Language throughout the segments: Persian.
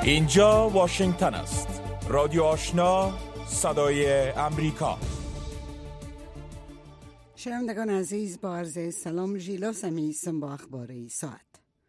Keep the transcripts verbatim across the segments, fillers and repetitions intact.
اینجا واشنگتن است. رادیو آشنا، صدای امریکا. شنوندگان عزیز، با عرض سلام، ژیلا سمیستم با اخبار ساعت.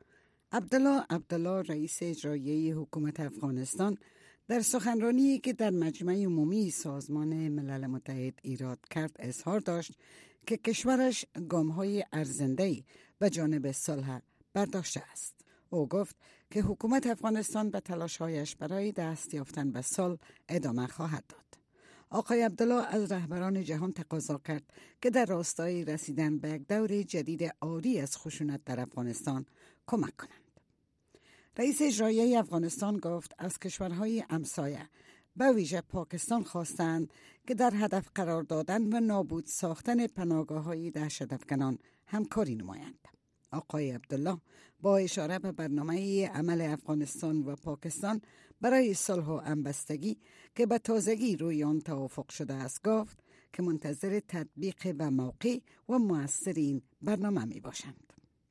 عبدالله عبدالله رئیس اجرایی حکومت افغانستان در سخنرانی که در مجمع عمومی سازمان ملل متحد ایراد کرد اظهار داشت که کشورش گام‌های ارزنده‌ای به جانب صلح برداشته است. او گفت که حکومت افغانستان به تلاش‌هایش برای دست یافتن به صلح ادامه خواهد داد. آقای عبدالله از رهبران جهان تقاضا کرد که در راستای رسیدن به یک دور جدید عاری از خشونت در افغانستان کمک کنند. رئیس اجرایی افغانستان گفت از کشورهای همسایه به ویژه پاکستان خواستند که در هدف قرار دادن و نابود ساختن پناهگاه‌های دهشت‌افکنان همکاری نمایند. آقای عبدالله با اشاره به برنامه عمل افغانستان و پاکستان برای صلح و همبستگی که به تازگی روی آن توافق شده است گفت که منتظر تطبیق به موقع و مؤثر این برنامه می باشند.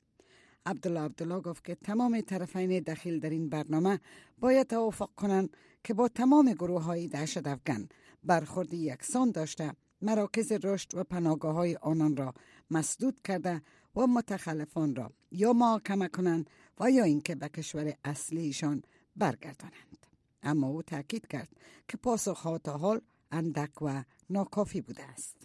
عبدالله عبدالله گفت که تمام طرفین دخیل در این برنامه باید توافق کنند که با تمام گروه های دهشت افغان برخورد یکسان داشته مراکز رشد و پناهگاه‌های آنان را مسدود کرده و متخلفان را یا محاکمه کنند و یا اینکه به کشور اصلیشان برگردانند. اما او تاکید کرد که پاسخها تا حال اندک و ناکافی بوده است.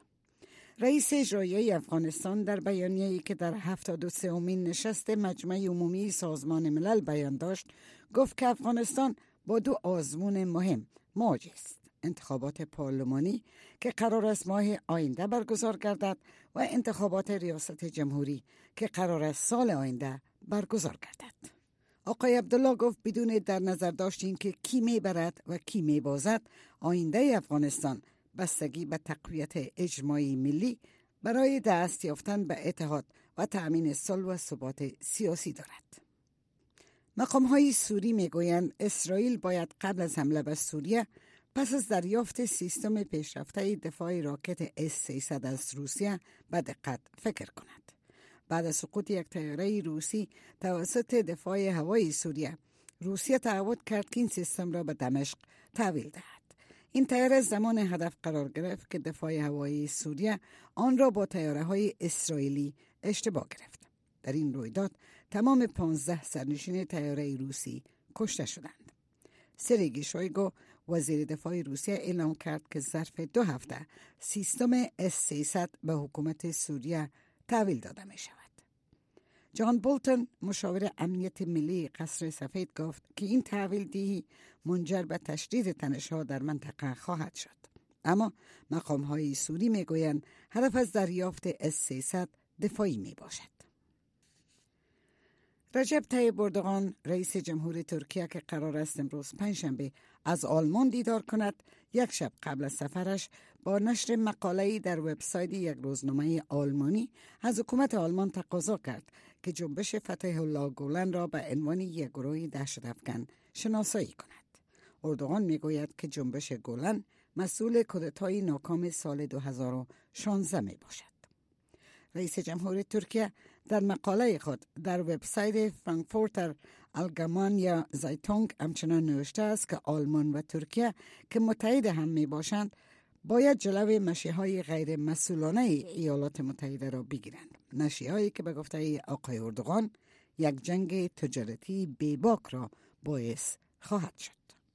رئیس اجرایی افغانستان در بیانیه‌ای که در هفتاد و سومین نشست مجمع عمومی سازمان ملل بیان داشت گفت که افغانستان با دو آزمون مهم مواجه است: انتخابات پارلمانی که قرار است ماه آینده برگزار گردد و انتخابات ریاست جمهوری که قرار است سال آینده برگزار گردد. آقای عبدالله گفت بدون در نظر داشت این که کی میبرد و کی میبازد، آینده افغانستان بستگی به تقویت اجماعی ملی برای دست یافتن به اتحاد و تأمین صلح و ثبات سیاسی دارد. مقام‌های سوری میگویند اسرائیل باید قبل از حمله به سوریه پس از دریافت سیستم پیشرفته دفاع راکت اس سیصد از روسیه به دقت فکر کند. بعد از سقوط یک طیاره روسی توسط دفاع هوایی سوریه، روسیه تعهد کرد که این سیستم را به دمشق تحویل دهد. این طیاره زمان هدف قرار گرفت که دفاع هوایی سوریه آن را با طیاره‌های اسرائیلی اشتباه گرفت. در این رویداد تمام پانزده سرنشین طیاره روسی کشته شدند. سرگئی شویگو وزیر دفاع روسیه اعلام کرد که ظرف دو هفته سیستم اس سیصد به حکومت سوریه تحویل داده می شود. جان بولتون مشاور امنیت ملی قصر سفید گفت که این تحویل دهی منجر به تشدید تنش‌ها در منطقه خواهد شد. اما مقام‌های سوری می گویند هدف از دریافت اس سیصد دفاعی می باشد. رجب طیب اردوغان رئیس جمهور ترکیه که قرار است امروز پنجشنبه از آلمان دیدار کند، یک شب قبل از سفرش با نشر مقاله‌ای در وبسایت یک روزنامه آلمانی از حکومت آلمان تقاضا کرد که جنبش فتح الله گولن را به عنوان یک گروه دهشت‌افکن شناسایی کند. اردوغان میگوید که جنبش گولن مسئول کودتای ناکام سال دو هزار و شانزده می باشد. رئیس جمهور ترکیه در مقاله خود در وبسایت فرانکفورتر آلگمانیا زایتونگ همچنان نوشته است که آلمان و ترکیه که متحد هم می باشند باید جلوی مشیهای غیر مسئولانه ایالات متحده را بگیرند. مشیهایی که به گفته آقای اردوغان یک جنگ تجارتی بیباک را باعث خواهد شد.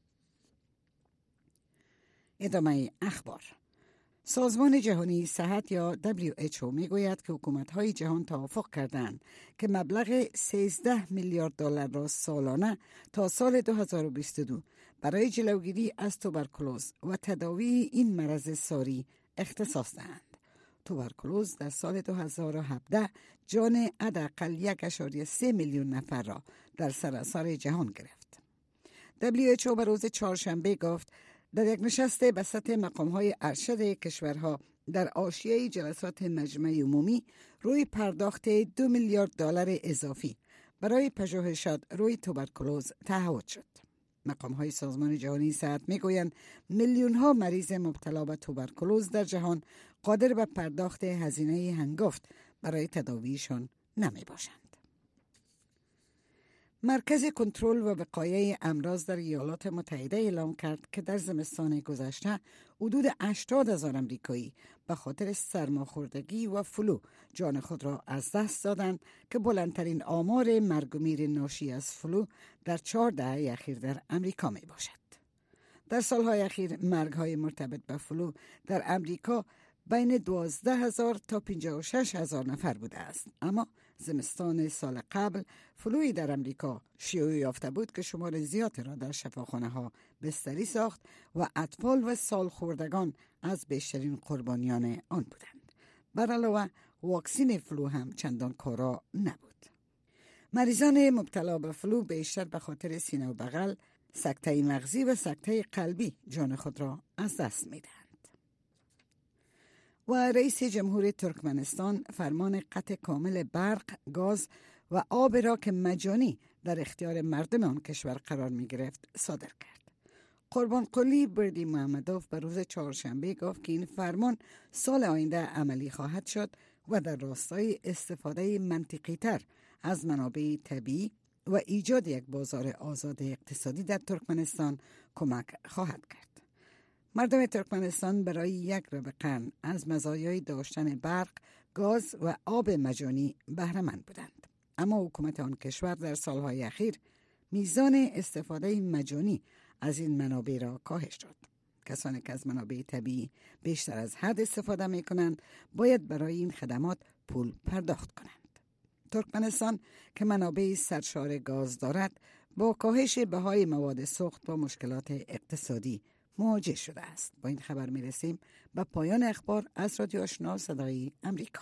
ادامه اخبار. سازمان جهانی صحت یا دبلیو اچ او میگوید که حکومت‌های جهان توافق کردند که مبلغ سیزده میلیارد دلار را سالانه تا سال دو هزار و بیست و دو برای جلوگیری از توبرکولوز و تداوی این مرض ساری اختصاص دهند. توبرکولوز در سال دو هزار و هفده جان حداقل یک ممیز سه میلیون نفر را در سراسر جهان گرفت. دبلیو اچ او به روز چهارشنبه گفت در یک نشست به سطح مقام‌های ارشد کشورها در حاشیه جلسات مجمع عمومی روی پرداخت دو میلیارد دلار اضافی برای پژوهشات روی توبرکولوز تعهد شد. مقام‌های سازمان جهانی صحت می‌گویند میلیون‌ها مریض مبتلا به توبرکولوز در جهان قادر به پرداخت هزینه هنگفت برای تداویشان نمی‌باشند. مرکز کنترل و وقایع امراض در ایالات متحده اعلام کرد که در زمستان گذشته حدود هشتاد هزار امریکایی به خاطر سرماخوردگی و فلو جان خود را از دست دادند که بلندترین آمار مرگ و میر ناشی از فلو در چهار دهه اخیر در امریکا می باشد. در سالهای اخیر مرگ‌های مرتبط به فلو در امریکا بین دوازده هزار تا پنجاه و شش هزار نفر بوده است، اما زمستان سال قبل فلوی در امریکا شیوع یافته بود که شمار زیادی را در شفاخانه ها بستری ساخت و اطفال و سالخوردگان از بیشترین قربانیان آن بودند. بر علاوه واکسین فلو هم چندان کارا نبود. مریضان مبتلا به فلو بیشتر به خاطر سینه و بغل، سکته مغزی و سکته قلبی جان خود را از دست می‌دهند. و رئیس جمهور ترکمنستان فرمان قطع کامل برق، گاز و آب را که مجانی در اختیار مردم آن کشور قرار می گرفت صادر کرد. قربان قلی بردی محمدوف به روز چهارشنبه گفت که این فرمان سال آینده عملی خواهد شد و در راستای استفاده منطقی تر از منابع طبیعی و ایجاد یک بازار آزاد اقتصادی در ترکمنستان کمک خواهد کرد. مردم ترکمنستان برای یک ربع قرن از مزایای داشتن برق، گاز و آب مجانی بهره مند بودند. اما حکومت آن کشور در سالهای اخیر میزان استفاده مجانی از این منابع را کاهش داد. کسانی که از منابع طبیعی بیشتر از حد استفاده می کنند باید برای این خدمات پول پرداخت کنند. ترکمنستان که منابع سرشار گاز دارد با کاهش بهای مواد سوخت و مشکلات اقتصادی مواجه شده است. با این خبر می رسیم به پایان اخبار از رادیو آشنا صدای امریکا.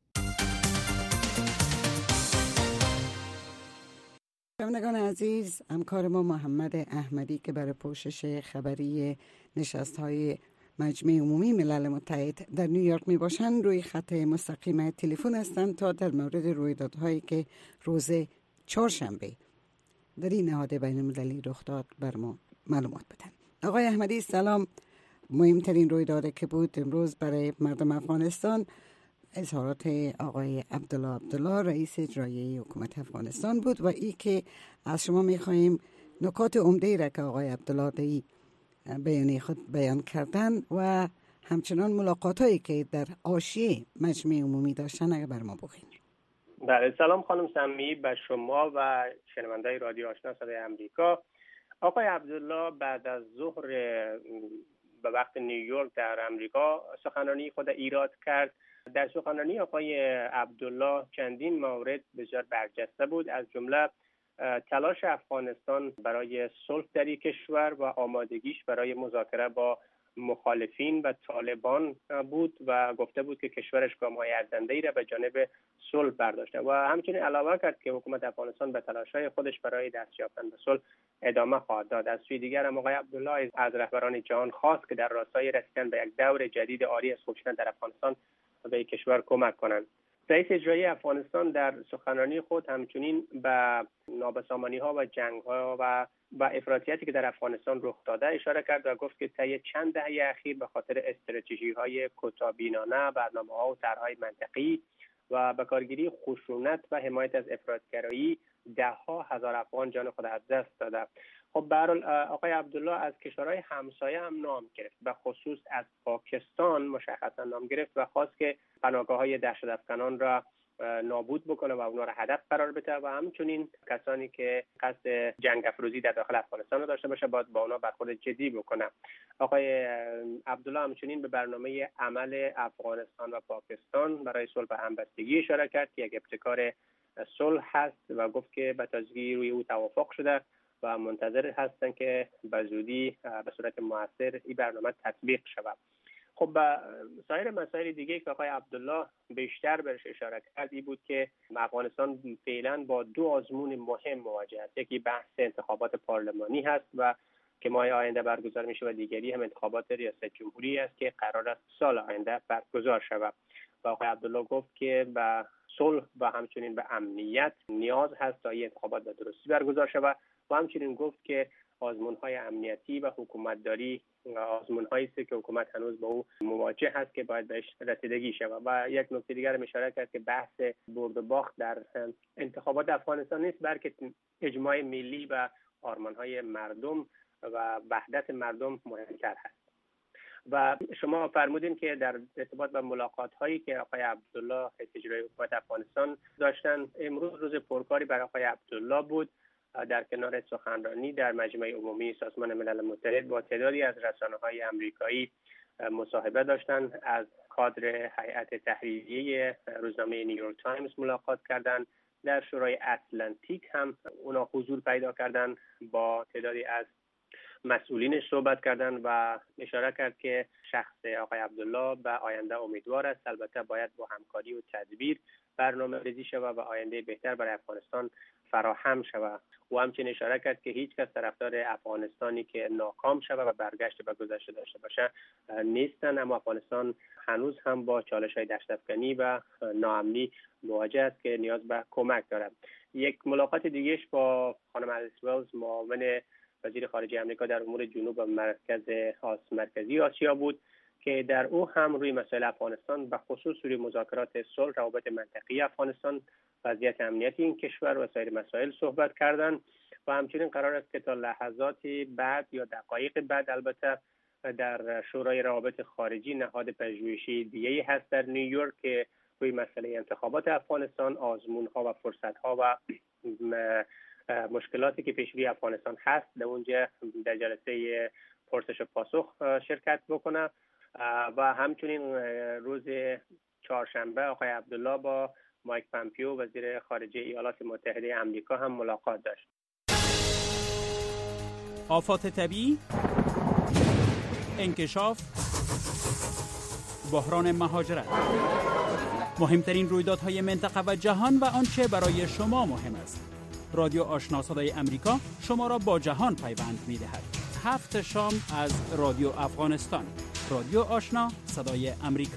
شنوندگان عزیز، همکار ما محمد احمدی که برای پوشش خبری نشست‌های مجمع عمومی ملل متحد در نیویورک می باشند روی خط مستقیم تلفن هستند تا در مورد رویدادهایی که روز چهارشنبه در این نهاد بین‌المللی رخ داد بر ما معلومات بدن. آقای احمدی سلام. مهمترین رویدادی که بود امروز برای مردم افغانستان اظهارات آقای عبدالله عبدالله رئیس اجرایی حکومت افغانستان بود و ای که از شما می‌خواهیم نکات عمده را که آقای عبدالله دی بیانیه خود بیان کردن و همچنان ملاقاتایی که در حاشیه مجمع عمومی داشتن اگر بر ما بگین. بله، سلام خانم سمی به شما و شنوندگان رادیو آشنا صدای امریکا. آقای عبدالله بعد از ظهر به وقت نیویورک در امریکا سخنرانی خود ایراد کرد. در سخنرانی آقای عبدالله چندین مورد بسیار برجسته بود، از جمله تلاش افغانستان برای صلح در این کشور و آمادگیش برای مذاکره با مخالفین و طالبان بود و گفته بود که کشورش گام‌های ارزنده‌ای را به جانب صلح برداشته و همچنین علاوه کرد که حکومت افغانستان به تلاش‌های خودش برای دست یافتن به صلح ادامه خواهد داد. از سوی دیگر هم آقای عبدالله از رهبران جهان خواست که در راستای رسیدن به یک دور جدید عاری از خشونت در افغانستان به کشور کمک کنند. رئیس اجرایی افغانستان در سخنرانی خود همچنین به نابسامانی‌ها و جنگ‌ها و و افراطیتی که در افغانستان رخ داده اشاره کرد و گفت که طی چند دهه اخیر به خاطر استراتژی‌های کوتاه‌بینانه، برنامه‌ها و طرح‌های منطقی و به کارگیری خشونت و حمایت از افراط‌گرایی ده‌ها هزار افغان جان خود از دست داده. خب به هر حال آقای عبدالله از کشورهای همسایه هم نام گرفت، به خصوص از پاکستان مشخصا نام گرفت و خواست که پناهگاه‌های دهشت‌افکنان را نابود بکنه و اونا را هدف قرار بده و همچنین کسانی که قصد جنگ افروزی در داخل افغانستان را داشته باشه باید با اونا برخورد جدی بکنه. آقای عبدالله همچنین به برنامه عمل افغانستان و پاکستان برای صلح و همبستگی اشاره کرد که یک ابتکار صلح هست و گفت که به تازگی روی او توافق شده و منتظر هستن که به زودی به صورت مؤثر این برنامه تطبیق شود. خب به سایر مسائل دیگه که آقای عبدالله بیشتر بهش اشاره کرد این بود که افغانستان فعلا با دو آزمون مهم مواجه است. یکی بحث انتخابات پارلمانی هست و که ماه آینده برگزار میشه و دیگری هم انتخابات ریاست جمهوری است که قرار است سال آینده برگزار شود. و آقای عبدالله گفت که به صلح و همچنین به امنیت نیاز هست تا این انتخابات به درستی برگزار شود و همچنین گفت که آزمون‌های امنیتی و حکومتداری آزمون‌هایی است که حکومت هنوز با او مواجه هست که باید بهش رسیدگی شود. و یک نکته دیگر اشاره کرد که بحث برد و باخت در انتخابات افغانستان نیست، بلکه اجماع ملی و آرمان‌های مردم و وحدت مردم مهمتر هست. و شما فرمودین که در ارتباط با ملاقات‌هایی که آقای عبدالله رئیس اجرایی حکومت افغانستان داشتن، امروز روز پرکاری برای آقای عبدالله بود. در کنار سخنرانی در مجمع عمومی سازمان ملل متحد با تعدادی از رسانه‌های آمریکایی مصاحبه داشتند. از کادر هیئت تحریریه روزنامه نیویورک تایمز ملاقات کردند. در شورای اتلانتیک هم اونا حضور پیدا کردند، با تعدادی از مسئولینش صحبت کردند و اشاره کرد که شخص آقای عبدالله به آینده امیدوار است. البته باید با همکاری و تدبیر برنامه ریزی شود و آینده بهتر برای افغانستان فراهم شود. و همچنین اشاره کرد که هیچ کس طرفدار افغانستانی که ناکام شود و برگشت به گذشته داشته باشه نیستن، اما افغانستان هنوز هم با چالش‌های دشت‌افکنی و ناامنی مواجه است که نیاز به کمک دارد. یک ملاقات دیگهش با خانم الیس ولز، معاون وزیر خارجه آمریکا در امور جنوب و مرکز آس مرکزی آسیا بود که در او هم روی مسائل افغانستان و خصوص روی مذاکرات صلح، روابط منطقی افغانستان، وضعیت امنیتی این کشور و سایر مسائل صحبت کردند. و همچنین قرار است که تا لحظاتی بعد یا دقایق بعد البته در شورای روابط خارجی نهاد پژوهشی دیگه‌ای هست در نیویورک که روی مسئله انتخابات افغانستان، آزمون‌ها و فرصت‌ها و مشکلاتی که پیش روی افغانستان هست در اونجا در جلسه پرسش و پاسخ شرکت بکنه. و همچنین روز چهارشنبه آقای عبدالله با مایک پامپیو وزیر خارجه ایالات متحده آمریکا هم ملاقات داشت. آفات طبیعی، انکشاف، بحران مهاجرت، مهمترین رویدادهای منطقه و جهان و آنچه برای شما مهم است. رادیو آشنا صدای امریکا شما را با جهان پیوند می‌دهد. هفت شام از رادیو افغانستان. رادیو آشنا صدای امریکا.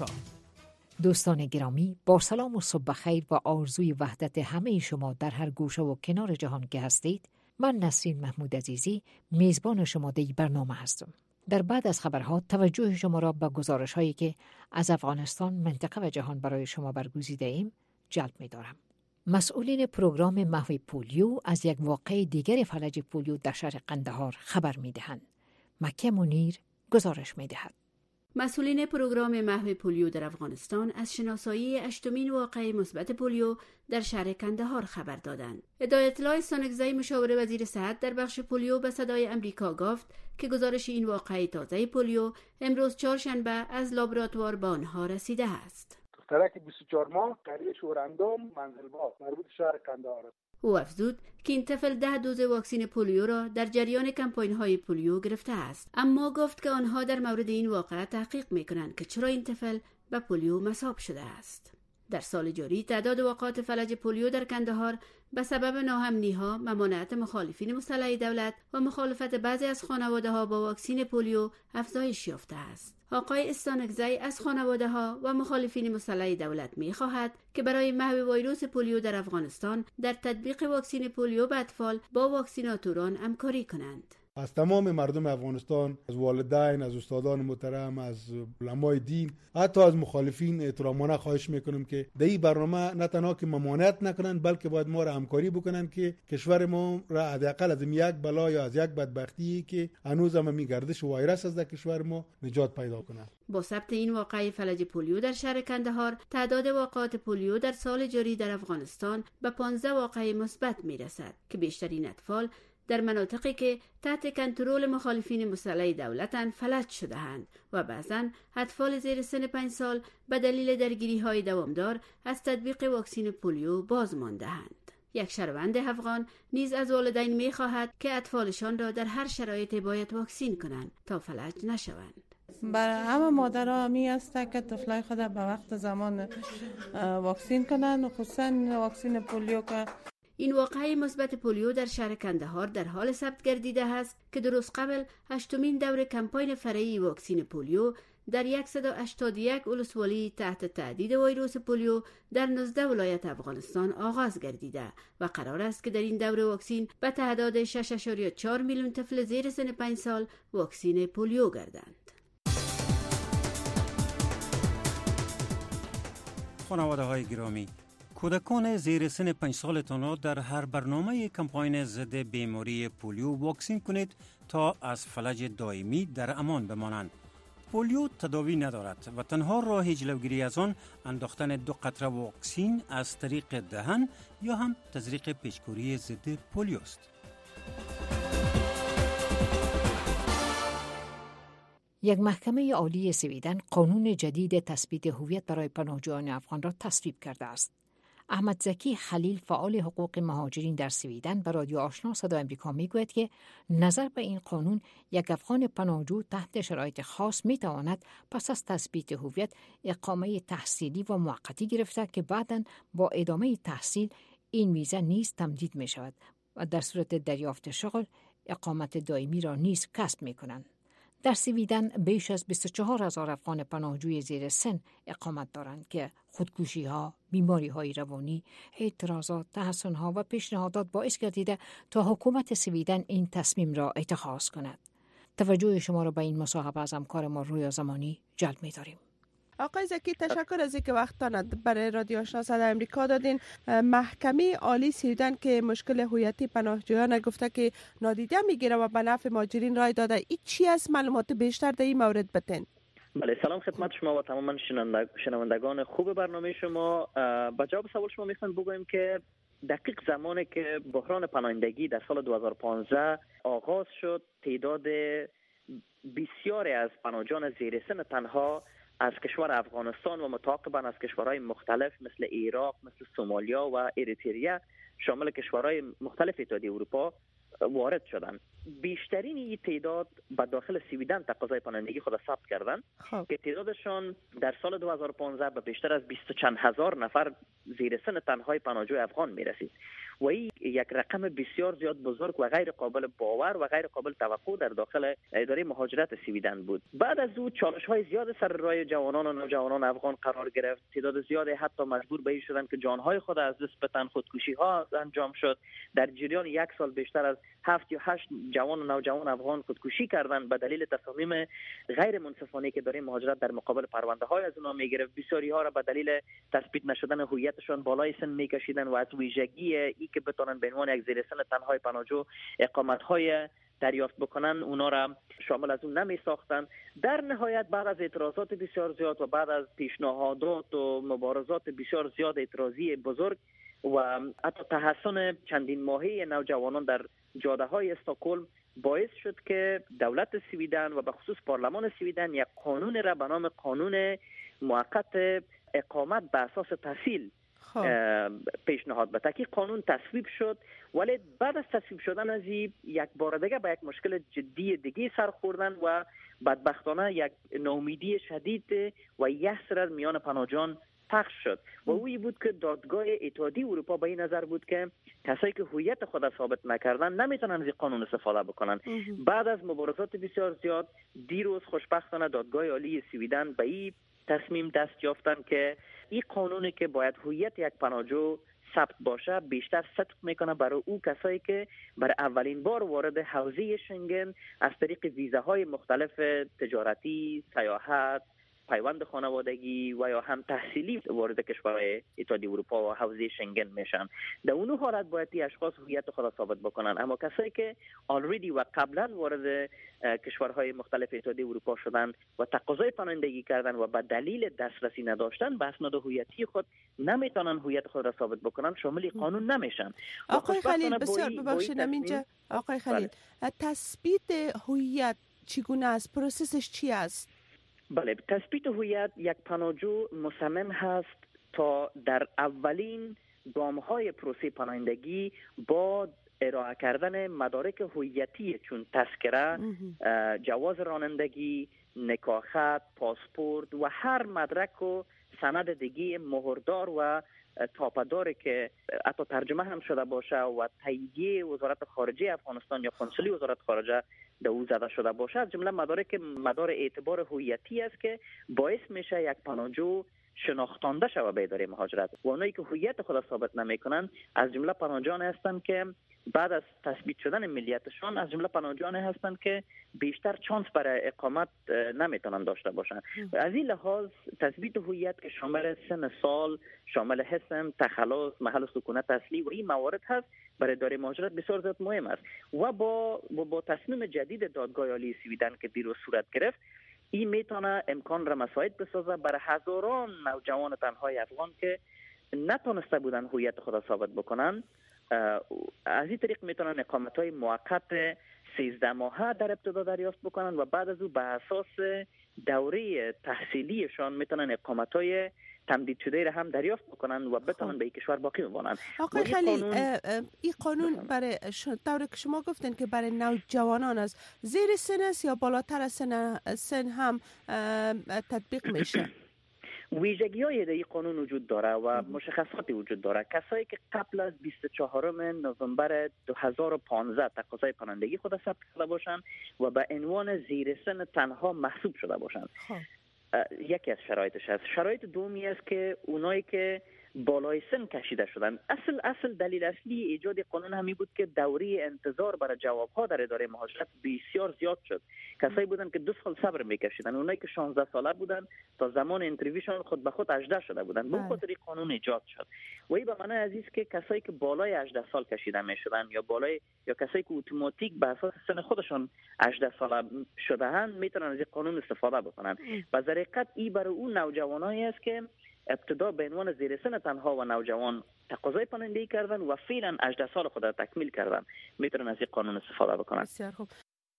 دوستان گرامی، با سلام و صبح خیر و آرزوی وحدت همه شما در هر گوشه و کنار جهان که هستید، من نسرین محمود عزیزی میزبان شما در برنامه هستم. در بعد از خبرها توجه شما را به گزارش هایی که از افغانستان، منطقه و جهان برای شما برگزیده ایم جلب می دارم. مسئولین پروگرام محو پولیو از یک واقعه دیگر فلج پولیو در شهر قندهار خبر می دهند. مکه منیر گزارش می دهد. مسئولین پروگرام محو پولیو در افغانستان از شناسایی هشتمین واقعه مثبت پولیو در شهر قندهار خبر دادند. ادعای اطلاع سانکزی مشاور وزیر صحت در بخش پولیو به صدای امریکا گفت که گزارش این واقعه تازه پولیو امروز چهارشنبه از لابراتوار به آنها رسیده است. دخترک بیست و چهار ماه قریه شوراندام منزلباغ مربوط شهر قندهار است. او افزود که این طفل ده دوز واکسین پولیو را در جریان کمپاین‌های پولیو گرفته است، اما گفت که آنها در مورد این واقعه تحقیق می‌کنند که چرا این طفل به پولیو مصاب شده است. در سال جاری تعداد واقعات فلج پولیو در قندهار به سبب ناامنی‌ها، ممانعت مخالفین مسلح دولت و مخالفت بعضی از خانواده‌ها با واکسین پولیو افزایش یافته است. آقای استانکزی از خانواده‌ها و مخالفین مسلح دولت می‌خواهد که برای محو ویروس پولیو در افغانستان در تطبیق واکسین پولیو به اطفال با واکسیناتوران همکاری کنند. از تمام مردم افغانستان، از والدین، از استادان محترم، از علمای دین، حتی از مخالفین احترامانه خواهش میکنم که در این برنامه نه تنها که ممانعت نکنن، بلکه باید ما را همکاری بکنن که کشور ما را حداقل از یک بلا یا از یک بدبختی که هنوز هم می گردش ویروس از در کشور ما نجات پیدا کنند. با ثبت این واقعه فلج پولیو در شهر قندهار، تعداد واقعات پولیو در سال جاری در افغانستان به پانزده واقعه مثبت میرسد که بیشترین اطفال در مناطقی که تحت کنترل مخالفین مسلح دولتند فلج شده‌اند و بعضاً اطفال زیر سن پنج سال به دلیل درگیری‌های دوامدار از تطبیق واکسین پولیو باز مانده‌اند. یک شهروند افغان نیز از والدین می‌خواهد که اطفالشان را در هر شرایطی باید واکسین کنند تا فلج نشوند. برای همه مادرها همی است که طفلای خود به وقت زمان واکسین کنند، خصوصا واکسین پولیو که این واقعه مثبت پولیو در شهر قندهار در حال ثبت گردیده است که درست قبل هشتمین دور کمپاین فرعی واکسین پولیو در صد و هشتاد و یک ولسوالی تحت تهدید ویروس پولیو در نوزده ولایت افغانستان آغاز گردیده و قرار است که در این دوره واکسین به تعداد شش ممیز چهار میلیون طفل زیر سن پنج سال واکسین پولیو گردند. خانواده های گرامی، کودکان زیر سن پنج سالتان را در هر برنامه کمپاین ضد بیماری پولیو واکسین کنید تا از فلج دائمی در امان بمانند. پولیو تداوی ندارد و تنها راه جلوگیری از آن انداختن دو قطره واکسین از طریق دهن یا هم تزریق پیچکوری ضد پولیو است. یک محکمه عالی سویدن قانون جدید تثبیت هویت برای پناهجویان افغان را تصویب کرده است. احمد زکی خلیل فعال حقوق مهاجرین در سویدن به رادیو آشنا صدای آمریکا میگوید که نظر به این قانون یک افغان پناهجو تحت شرایط خاص میتواند پس از تثبیت هویت اقامه تحصیلی و موقتی گرفته که بعداً با ادامه تحصیل این ویزا نیز تمدید می شود و در صورت دریافت شغل اقامت دائمی را نیز کسب می کنند. در سویدن بیش از بیست و چهار هزار افغان پناهجوی زیر سن اقامت دارند که خودکشی ها، بیماری های روانی، اعتراضات، تحسن ها و پیشنهادات باعث گردیده تا حکومت سویدن این تصمیم را اتخاذ کند. توجه شما را به این مصاحبه از همکار ما رویا زمانی جلب می داریم. آقای زکی تشکر از اینکه وقتتان برای رادیو آشنا صدای آمریکا دادین. محکمه عالی سویدن که مشکل هویتی پناهجویان گفته که نادیده میگیره و به نفع مهاجرین رای داده. این چی از معلومات بیشتر در این مورد بتین؟ بله، سلام خدمت شما و تماما شنوندگان خوب برنامه شما. با جواب سوال شما میخوام بگویم که دقیق زمانی که بحران پناهندگی در سال دو هزار و پانزده آغاز شد، تعداد بسیاری از پناهجویان زیر سن تنها از کشور افغانستان و متعاقباً از کشورهای مختلف مثل عراق، مثل سومالیا و اریتریا شامل کشورهای مختلف اتحادیه اروپا وارد شدند. بیشترین این تعداد به داخل سویدن تقاضای پناهندگی خود ثبت کردند که تعدادشان در سال دو هزار و پانزده به بیشتر از بیست و چند هزار نفر زیر سن تنهای پناهجوی افغان میرسید و این یک رقم بسیار زیاد بزرگ و غیر قابل باور و غیر قابل توقع در داخل اداره مهاجرت سویدن بود. بعد از او چالش‌های زیاد سر راه جوانان و نوجوانان افغان قرار گرفت. تعداد زیادی حتی مجبور به این شدند که جانهای خود از دست بدن. خودکشی‌ها انجام شد. در جریان یک سال بیشتر از هفت یا هشت جوان و نوجوان افغان خودکشی کردند به دلیل تصامیم غیر منصفانه که اداره مهاجرت در مقابل پرونده‌های از اونها می‌گرفت. بسیاری‌ها را به دلیل تثبیت نشدن هویتشان بالای سن می‌کشیدند و از ویژگی ای که بتونن به عنوان یک زیر سن تنهای پناهجو اقامت‌های دریافت بکنن اونا را شامل از اون نمی ساختن. در نهایت بعد از اعتراضات بسیار زیاد و بعد از پیشنهادات و مبارزات بسیار زیاد اعتراضی بزرگ و حتی تحسن چندین ماهه نوجوانان در جاده های استکهلم باعث شد که دولت سویدن و به خصوص پارلمان سویدن یک قانون را به نام قانون موقت اقامت به اساس تحصیل پیشنهاد بده که قانون تصویب شد. ولی بعد از تصویب شدن از این یک بار دیگه به یک مشکل جدی دیگه سر خوردن و بدبختانه یک ناامیدی شدید و یأس از میان پناهجویان پخش شد و اویی بود که دادگاه اتحادیه اروپا به این نظر بود که کسایی که هویت خود ثابت نکردن نمیتونن از این قانون استفاده بکنن. بعد از مبارزات بسیار زیاد دیروز خوشبختانه دادگاه عالی سویدن به این تصمیم دست یافتن که این قانونی که باید هویت یک پناهجو ثبت باشه بیشتر صدق میکنه برای او کسایی که برای اولین بار وارد حوزه شنگن از طریق ویزاهای مختلف تجارتی، سیاحت، پیوند خانوادگی و یا هم تحصیلی وارد کشورهای اتحادیه اروپا و حوزه شنگن میشن. در اون حالت باید این اشخاص هویت خود ثابت بکنن. اما کسایی که آلردی و قبلا وارد کشورهای مختلف اتحادیه اروپا شدن و تقاضای پناهندگی کردن و به دلیل دسترسی نداشتن به اسناد هویتی خود نمیتونن هویت خود را ثابت بکنن، شامل قانون نمیشن. آقای خلیل بسیار ببخشید اینجا آقای خلیل تثبیت هویت چگونه است؟ پروسسش چی است؟ بله، تثبیت هویت یک پناهجو مصمم هست تا در اولین گام‌های پروسه پناهندگی با ارائه کردن مدارک هویتی چون تذکره، جواز رانندگی، نکاح خط، پاسپورت و هر مدرک و سند دیگه مهردار و تاپداری که حتی ترجمه هم شده باشه و تاییدیه وزارت خارجه افغانستان یا کنسولی وزارت خارجه در او زده شده باشه، از جمله مداری که مدار اعتبار هویتی است که باعث میشه یک پناهجو شناختانده شود به اداره مهاجرت. و اونایی که هویت خود ثابت نمیکنن از جمله پناهجویان هستند که بعد از تثبیت شدن ملیتشان از جمله پناهجویان هستند که بیشتر چانس برای اقامت نمیتونن داشته باشند. از این لحاظ تثبیت هویت که شامل سن سال، شامل اسم، تخلص، محل سکونت اصلی و این موارد هست برای اداره مهاجرت بسیار زیاد مهم است. و با با, با تصمیم جدید دادگاه عالی سویدن که دیروز صورت گرفت، این میتونه امکان را مساعد بسازه برای هزاران نوجوان تنهای افغان که نتونسته بودن هویت خود ثابت بکنن. از این طریق میتونن اقامت‌های موقت سیزده ماهه در ابتدا دریافت بکنن و بعد از او به اساس دوره تحصیلیشان میتونن اقامت‌های تمدید شده را هم دریافت بکنن و بتونن به این کشور باقی بمانن. آقای خلیل، این قانون برای طوری که شما گفتن که برای نوجوانان است، زیر سن است یا بالاتر از سن سن هم تطبیق میشه؟ ویژگی های در این قانون وجود داره و مشخصاتی وجود داره. کسایی که قبل از بیست و چهارم نوامبر دو هزار و پانزده تقاضای پناهندگی خود ثبت کرده باشند و به عنوان زیر سن تنها محسوب شده باشند، یکی از شرایطش است. شرایط دومی است که اونایی که بالای سن کشیده شدن. اصل اصل دلیل اصلی ایجاد قانون همی بود که دوره انتظار برای جوابها در اداره مهاجرت بسیار زیاد شد. کسایی بودن که دو سال صبر میکشیدن، اونایی که شانزده ساله بودن تا زمان انترویوشون خود به خود هجده شده بودن. به خاطر قانون ایجاد شد. و این به معنی عزیز که کسایی که بالای هجده سال کشیده میشدن یا بالای یا کسایی که اتوماتیک به اساس سن خودشون هجده ساله شدهن میتونن از این قانون استفاده بکنن. و در حقیقت این برای اون نوجوانایی است که ابتدا به عنوان زیر سن تنها و نوجوان تقاضای پناهندگی کردن و فعلا هجده سال خود را تکمیل کردن، میتونن از این قانون استفاده بکنن. بسیار خوب.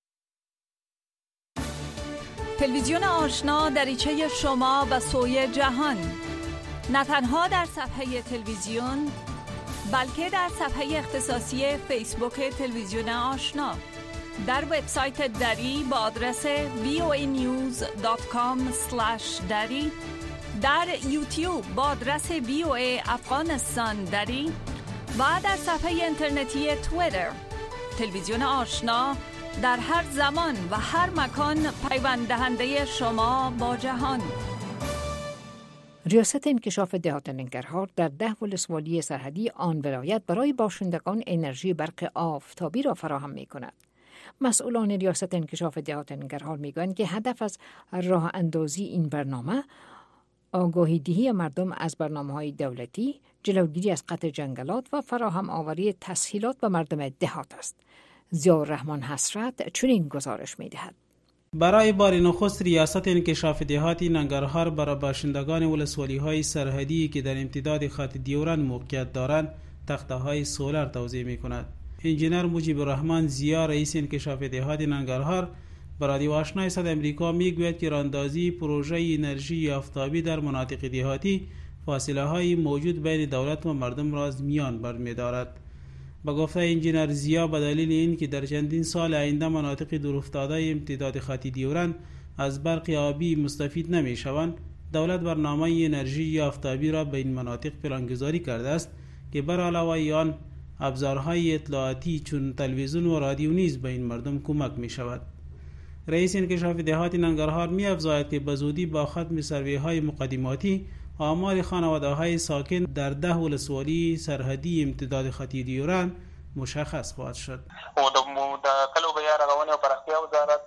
تلویزیون آشنا دریچه شما و سوی جهان، نه تنها در صفحه تلویزیون بلکه در صفحه اختصاصی فیسبوک تلویزیون آشنا، در وبسایت دری با آدرس وی او ای نیوز دات کام اسلش دری، در یوتیوب با آدرس وی او ای افغانستان دری و در صفحه اینترنتی توییتر. تلویزیون آشنا در هر زمان و هر مکان پیوند دهنده شما با جهان. ریاست انکشاف دهات ننگرهار در ده ولسوالی سرحدی آن ولایت برای باشندگان انرژی برق آفتابی را فراهم می کند. مسئولان ریاست انکشاف دهات ننگرهار می گویند که هدف از راه اندازی این برنامه آگاهی دهی مردم از برنامه‌های دولتی، جلوگیری از قطع جنگلات و فراهم آوری تسهیلات به مردم دهات است. ضیاءالرحمن حسرت چنین گزارش می‌دهد. برای بار نخست ریاست انکشاف دهاتی ننگرهار برای باشندگان ولسوالی‌های سرحدی که در امتداد خط دیورند موقعیت دارند تخته‌های سولر توزیع می‌کند. انجینر مجیب الرحمن ضیا رئیس انکشاف دهاتی ننگرهار برای رادیو آشنا صدای امریکا میگوید که راندازی پروژه انرژی آفتابی در مناطق دهاتی فاصله‌های موجود بین دولت و مردم را از میان برمی‌دارد. با گفته انجینر ضیا به دلیل این که در چندین سال آینده مناطق دورافتاده امتداد خط دیورند از برق آبی مستفید نمی‌شوند، دولت برنامه انرژی آفتابی را به این مناطق پلانگذاری کرده است که بر علاوه آن ابزارهای اطلاعاتی چون تلویزیون و رادیو نیز به این مردم کمک می‌شود. رئیس انکشاف دهات ننگرهار می‌افزاید که بزودی با ختم سروی‌های مقدماتی آمار خانواده‌های ساکن در ده ولسوالی سرحدی امتداد خط دیورند مشخص خواهد شد. او د کلو بیا رغونې او پراختیا وزارت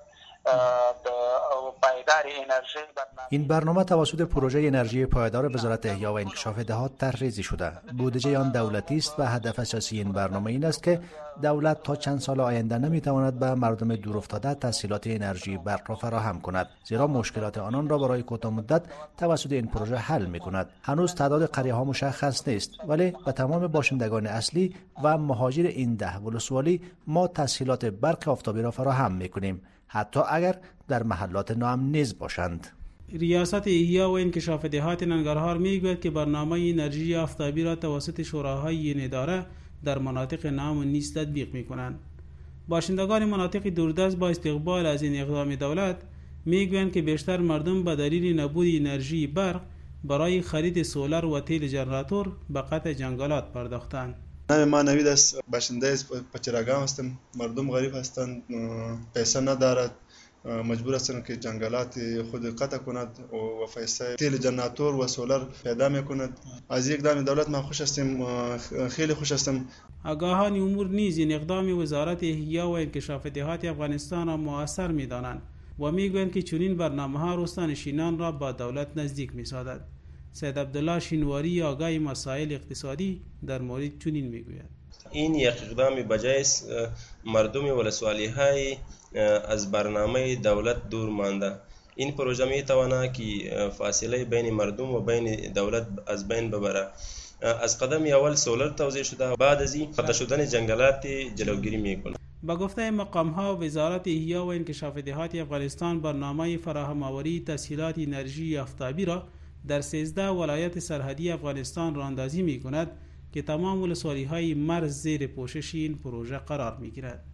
د پایدار انرژی برنامه این برنامه توسط پروژه انرژی پایدار وزارت احیا و انکشاف دهات طرحریزی شده. بودجه آن دولتی است و هدف اساسی این برنامه این است که دولت تا چند سال آینده نمیتواند به مردم دورافتاده تسهیلات انرژی برق را فراهم کند، زیرا مشکلات آنان را برای کوتاه مدت توسط این پروژه حل میکند. هنوز تعداد قریه ها مشخص نیست، ولی به تمام باشندگان اصلی و مهاجر این ده ولسوالی ما تسهیلات برق آفتابی را فراهم میکنیم، حتی اگر در محلات ناامن نیز باشند. ریاست احیا و انکشاف دهات ننگرهار میگوید که برنامه انرژی آفتابی را توسط شوراهای این اداره در مناطق ناامن نیز تطبیق میکنند. باشندگان مناطق دوردست با استقبال از این اقدام دولت میگویند که بیشتر مردم به دلیل نبود انرژی برق برای خرید سولر و تیل جنراتور به قطع جنگلات پرداختند. نام ما نوید است، باشنده پچراگام هستم. مردم غریب هستند، پیسه ندارد، مجبور هستند که جنگلات خود قطع کند و پیسه تیل جنراتور و سولر پیدا میکند. از یک اقدام دولت ما خوش هستیم، خیلی خوش هستم. آگاهان امور نیز این اقدام وزارت احیا و انکشاف دهات افغانستان را مؤثر می‌دانند و میگویند که چنین برنامه‌ها روستانشینان را با دولت نزدیک می‌سازد. سید عبدالله شینواری آگاه مسائل اقتصادی در مورد چنین میگوید: این یک اقدام بجای است. مردم ولسوالی‌های از برنامه دولت دور مانده. این پروژه می‌تواند که فاصله بین مردم و بین دولت از بین ببره. از قدم اول سولر توزیع شده، بعد از این قطع شدن جنگلات جلوگیری می‌کند. با گفته مقام‌ها، وزارت احیا و انکشاف دهات افغانستان برنامه فراهم آوری تسهیلات انرژی آفتابی را در سیزده ولایت سرحدی افغانستان راهاندازی می‌کند که تمام ولسوالی‌های مرز زیر پوشش این پروژه قرار می‌گیرد.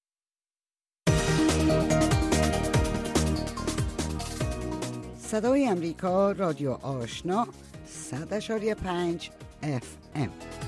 صدای امریکا، رادیو آشنا، صد و پنج اف ام.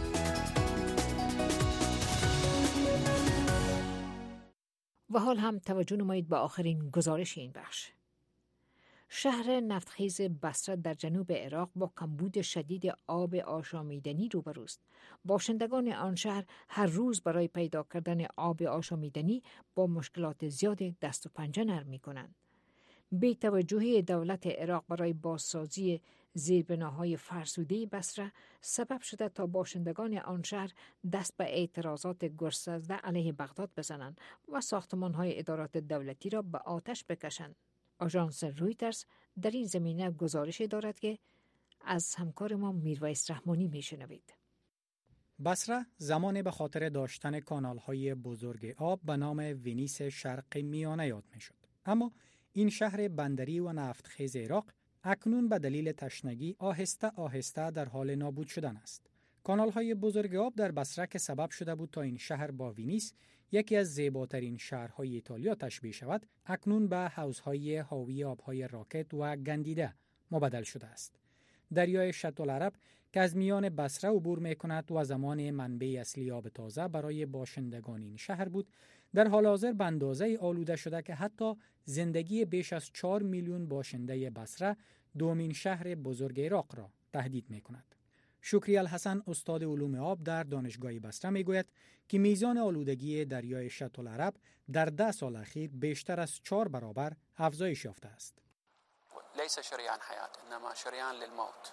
و حال هم توجه نمایید به آخرین گزارش این بخش. شهر نفتخیز بصره در جنوب عراق با کمبود شدید آب آشامیدنی روبروست. باشندگان آن شهر هر روز برای پیدا کردن آب آشامیدنی با مشکلات زیاد دست و پنجه نرم می‌کنند. بی توجهی دولت عراق برای بازسازی زیربناهای فرسوده بصره سبب شده تا باشندگان آن شهر دست به اعتراضات گسترده علیه بغداد بزنند و ساختمان‌های ادارات دولتی را به آتش بکشند. آژانس رویترز در این زمینه گزارشی دارد که از همکار ما میرویس رحمانی میشنوید. بصره زمان به خاطر داشتن کانال‌های بزرگ آب به نام ونیس شرق میانه یاد میشد. اما این شهر بندری و نفتخیز عراق اکنون به دلیل تشنگی آهسته آهسته در حال نابود شدن است. کانال‌های بزرگ آب در بصره که سبب شده بود تا این شهر با ونیس، یکی از زیباترین شهرهای ایتالیا تشبیه شود، اکنون به حوض‌های حاوی آب‌های راکت و گندیده مبدل شده است. دریای شط العرب که از میان بصره عبور می‌کند و زمان منبع اصلی آب تازه برای باشندگان این شهر بود، در حال حاضر به اندازه‌ای آلوده شده که حتی زندگی بیش از چهار میلیون باشنده بصره، دومین شهر بزرگ عراق را تهدید می‌کند. شکری الحسن استاد علوم آب در دانشگاه بصره میگوید که میزان آلودگی دریای شط العرب در ده سال اخیر بیشتر از چهار برابر افزایش یافته است. ليس شريان حياة انما شريان للموت.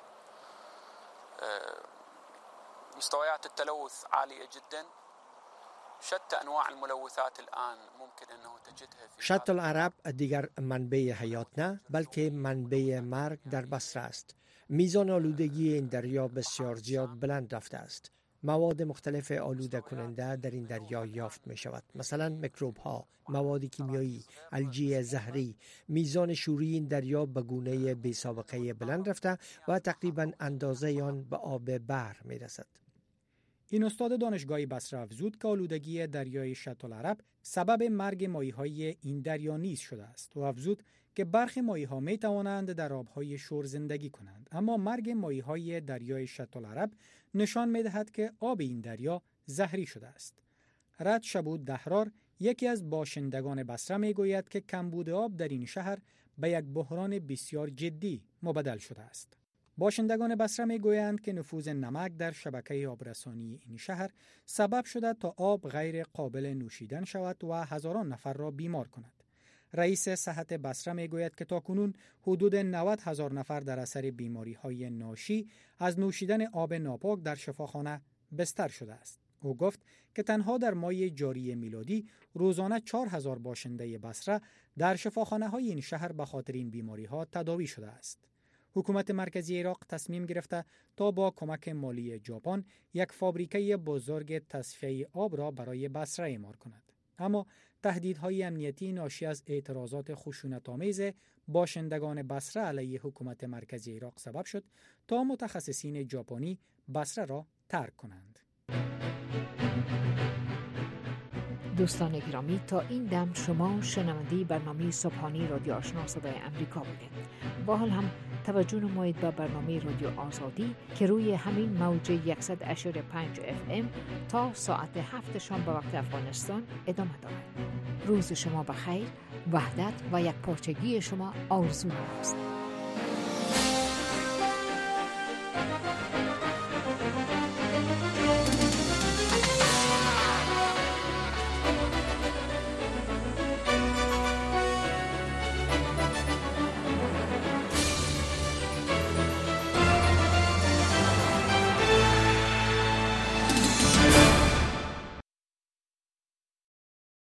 مستويات التلوث عالية جدا. شتى انواع الملوثات الان ممكن انه تجدها في شط العرب دیگر منبع حیات نه بلکه منبع مرگ در بصره است. میزان آلودگی این دریا بسیار زیاد بلند رفته است. مواد مختلف آلوده کننده در این دریا یافت می شود. مثلا میکروب ها، مواد کیمیایی، الژی زهری. میزان شوری این دریا به گونه بی سابقه بلند رفته و تقریبا اندازه آن به آب بحر می رسد. این استاد دانشگاه بصره افزود که آلودگی دریای شط العرب سبب مرگ ماهی‌های این دریا نیز شده است و افزود که برخی ماهی‌ها می‌توانند در آب‌های شور زندگی کنند، اما مرگ ماهی‌های دریای شط العرب نشان می‌دهد که آب این دریا زهری شده است. رد شبود دهرار، یکی از باشندگان بصره می‌گوید که کمبود آب در این شهر به یک بحران بسیار جدی مبدل شده است. باشندگان بصره میگویند که نفوذ نمک در شبکه آبرسانی این شهر سبب شده تا آب غیر قابل نوشیدن شود و هزاران نفر را بیمار کند. رئیس صحت بصره میگوید که تاکنون حدود نود هزار نفر در اثر بیماری های ناشی از نوشیدن آب ناپاک در شفاخانه بستر شده است. او گفت که تنها در ماه جاری میلادی روزانه چهار هزار باشنده بصره در شفاخانه های این شهر به خاطر این بیماری ها تداوی شده است. حکومت مرکزی عراق تصمیم گرفته تا با کمک مالی ژاپن یک فابریکه بزرگ تصفیه آب را برای بصره اعمار کند. اما تهدیدهای امنیتی ناشی از اعتراضات خشونت‌آمیز باشندگان بصره علیه حکومت مرکزی عراق سبب شد تا متخصصین ژاپنی بصره را ترک کنند. دوستان گرامی، تا این دم شما شنونده برنامه صبحانی رادیو آشنا صدای امریکا بودید. با حال هم توجه نمایید به برنامه رادیو آزادی که روی همین موج صد و پنج و پنج اف ام تا ساعت هفت شام به وقت افغانستان ادامه دارد. روز شما بخیر. وحدت و یک پارچگی شما آرزوی ماست.